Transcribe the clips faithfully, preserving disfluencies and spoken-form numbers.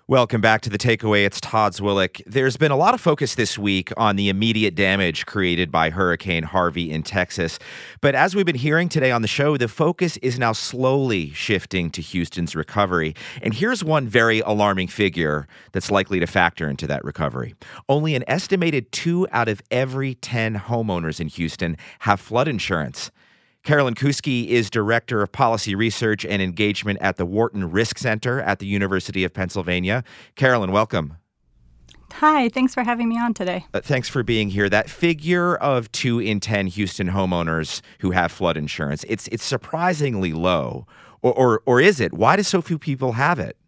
Welcome back to The Takeaway. It's Todd Zwillich. There's been a lot of focus this week on the immediate damage created by Hurricane Harvey in Texas. But as we've been hearing today on the show, the focus is now slowly shifting to Houston's recovery. And here's one very alarming figure that's likely to factor into that recovery. Only an estimated two out of every ten homeowners in Houston have flood insurance. Carolyn Kuski is Director of Policy Research and Engagement at the Wharton Risk Center at the University of Pennsylvania. Carolyn, welcome. Hi, thanks for having me on today. Uh, thanks for being here. That figure of two in ten Houston homeowners who have flood insurance, it's it's surprisingly low. Or, or, or is it? Why do so few people have it?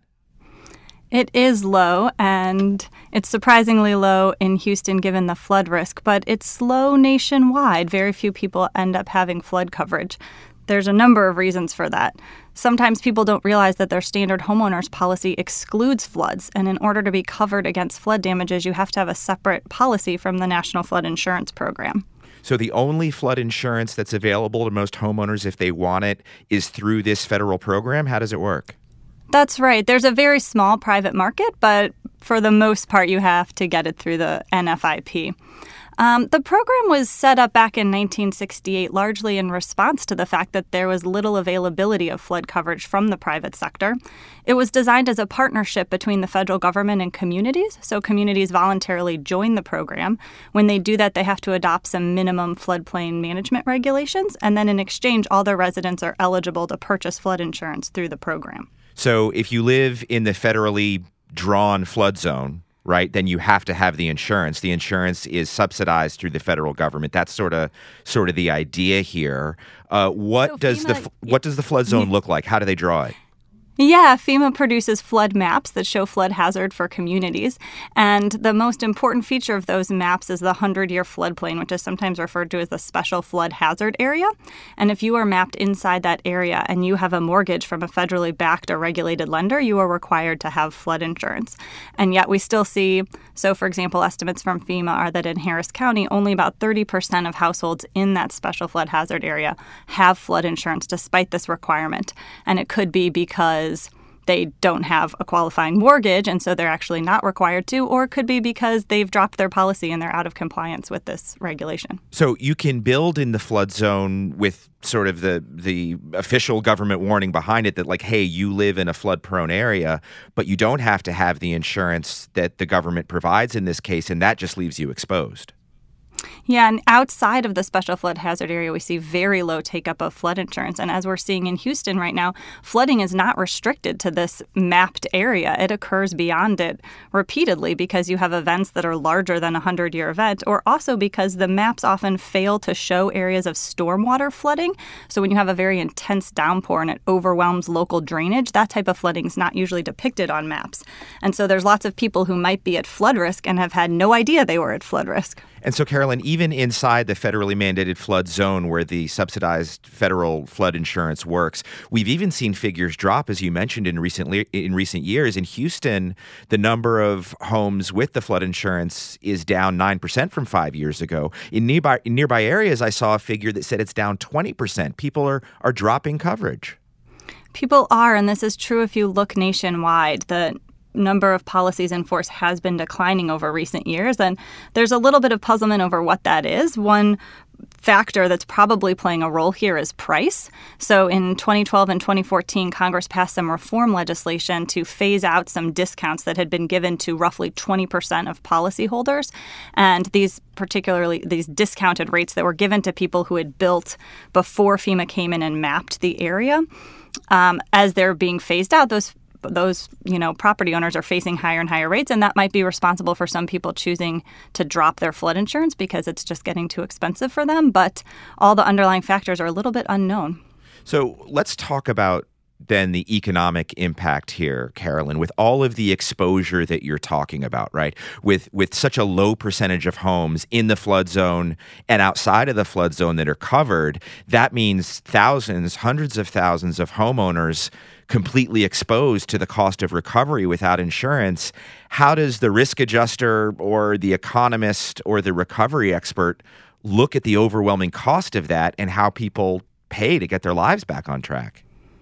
It is low, and it's surprisingly low in Houston given the flood risk, but it's low nationwide. Very few people end up having flood coverage. There's a number of reasons for that. Sometimes people don't realize that their standard homeowners policy excludes floods, and in order to be covered against flood damages, you have to have a separate policy from the National Flood Insurance Program. So the only flood insurance that's available to most homeowners if they want it is through this federal program? How does it work? That's right. There's a very small private market, but for the most part, you have to get it through the N F I P. Um, the program was set up back in nineteen sixty-eight largely in response to the fact that there was little availability of flood coverage from the private sector. It was designed as a partnership between the federal government and communities, so communities voluntarily join the program. When they do that, they have to adopt some minimum floodplain management regulations, and then in exchange, all their residents are eligible to purchase flood insurance through the program. So if you live in the federally drawn flood zone, right, then you have to have the insurance. The insurance is subsidized through the federal government. That's sort of sort of the idea here. Uh, what so does FEMA, the what does the flood zone look like? How do they draw it? Yeah, FEMA produces flood maps that show flood hazard for communities. And the most important feature of those maps is the hundred-year floodplain, which is sometimes referred to as the special flood hazard area. And if you are mapped inside that area and you have a mortgage from a federally backed or regulated lender, you are required to have flood insurance. And yet we still see, so for example, estimates from FEMA are that in Harris County, only about thirty percent of households in that special flood hazard area have flood insurance despite this requirement. And it could be because they don't have a qualifying mortgage, and so they're actually not required to, or it could be because they've dropped their policy and they're out of compliance with this regulation. So you can build in the flood zone with sort of the the official government warning behind it that, like, hey, you live in a flood-prone area, but you don't have to have the insurance that the government provides in this case, and that just leaves you exposed. Yeah, and outside of the special flood hazard area, we see very low take-up of flood insurance. And as we're seeing in Houston right now, flooding is not restricted to this mapped area. It occurs beyond it repeatedly because you have events that are larger than a hundred-year event, or also because the maps often fail to show areas of stormwater flooding. So when you have a very intense downpour and it overwhelms local drainage, that type of flooding is not usually depicted on maps. And so there's lots of people who might be at flood risk and have had no idea they were at flood risk. And so, Carolyn, even inside the federally mandated flood zone where the subsidized federal flood insurance works, we've even seen figures drop, as you mentioned, in recent, in recent years. In Houston, the number of homes with the flood insurance is down nine percent from five years ago. In nearby, in nearby areas, I saw a figure that said it's down twenty percent. People are, are dropping coverage. People are, and this is true if you look nationwide. The number of policies in force has been declining over recent years, and there's a little bit of puzzlement over what that is. One factor that's probably playing a role here is price. So in twenty twelve and twenty fourteen, Congress passed some reform legislation to phase out some discounts that had been given to roughly twenty percent of policyholders. And these particularly these discounted rates that were given to people who had built before FEMA came in and mapped the area, um, as they're being phased out, those those, you know, property owners are facing higher and higher rates, and that might be responsible for some people choosing to drop their flood insurance because it's just getting too expensive for them. But all the underlying factors are a little bit unknown. So let's talk about then the economic impact here, Carolyn, with all of the exposure that you're talking about, right? With with such a low percentage of homes in the flood zone and outside of the flood zone that are covered, that means thousands, hundreds of thousands of homeowners completely exposed to the cost of recovery without insurance. How does the risk adjuster or the economist or the recovery expert look at the overwhelming cost of that and how people pay to get their lives back on track?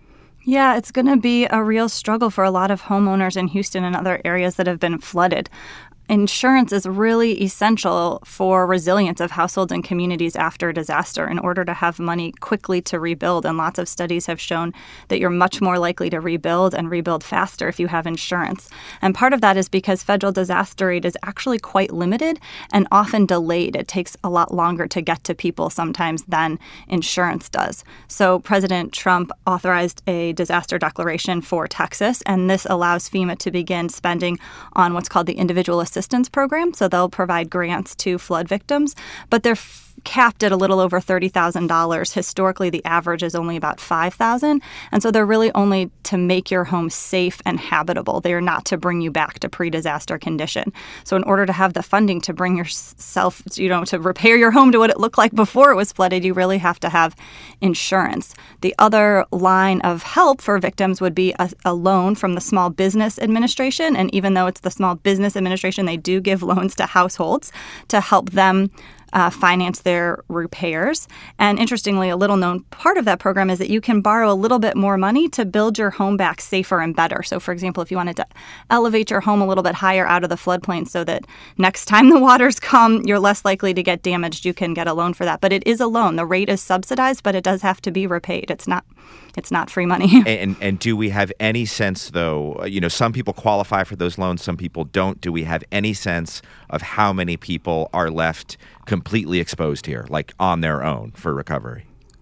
Yeah, it's going to be a real struggle for a lot of homeowners in Houston and other areas that have been flooded. Insurance is really essential for resilience of households and communities after a disaster in order to have money quickly to rebuild. And lots of studies have shown that you're much more likely to rebuild and rebuild faster if you have insurance. And part of that is because federal disaster aid is actually quite limited and often delayed. It takes a lot longer to get to people sometimes than insurance does. So President Trump authorized a disaster declaration for Texas, and this allows FEMA to begin spending on what's called the Individual Assistance Assistance Program, so they'll provide grants to flood victims, but they're f- capped at a little over thirty thousand dollars. Historically, the average is only about five thousand dollars, and so they're really only to make your home safe and habitable. They are not to bring you back to pre-disaster condition. So in order to have the funding to bring yourself, you know, to repair your home to what it looked like before it was flooded, you really have to have insurance. The other line of help for victims would be a, a loan from the Small Business Administration, and even though it's the Small Business Administration, they do give loans to households to help them Uh, finance their repairs. And interestingly, a little known part of that program is that you can borrow a little bit more money to build your home back safer and better. So for example, if you wanted to elevate your home a little bit higher out of the floodplain so that next time the waters come, you're less likely to get damaged, you can get a loan for that. But it is a loan. The rate is subsidized, but it does have to be repaid. It's not It's not free money. and and do we have any sense, though, you know, some people qualify for those loans, some people don't. Do we have any sense of how many people are left completely exposed here, like on their own for recovery?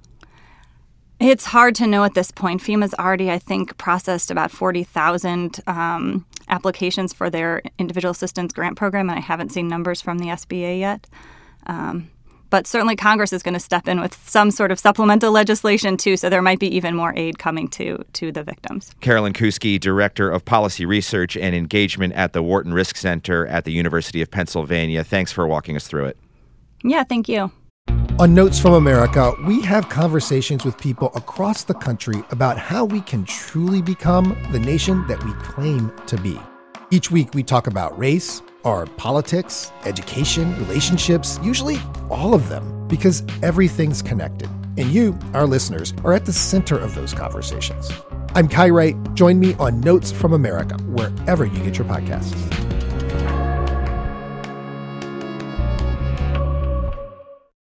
It's hard to know at this point. FEMA's already, I think, processed about forty thousand um, applications for their Individual Assistance Grant Program, and I haven't seen numbers from the S B A yet. Um, But certainly Congress is going to step in with some sort of supplemental legislation, too, so there might be even more aid coming to, to the victims. Carolyn Kuski, Director of Policy Research and Engagement at the Wharton Risk Center at the University of Pennsylvania. Thanks for walking us through it. Yeah, thank you. On Notes from America, we have conversations with people across the country about how we can truly become the nation that we claim to be. Each week, we talk about race, our politics, education, relationships, usually all of them, because everything's connected. And you, our listeners, are at the center of those conversations. I'm Kai Wright. Join me on Notes from America, wherever you get your podcasts.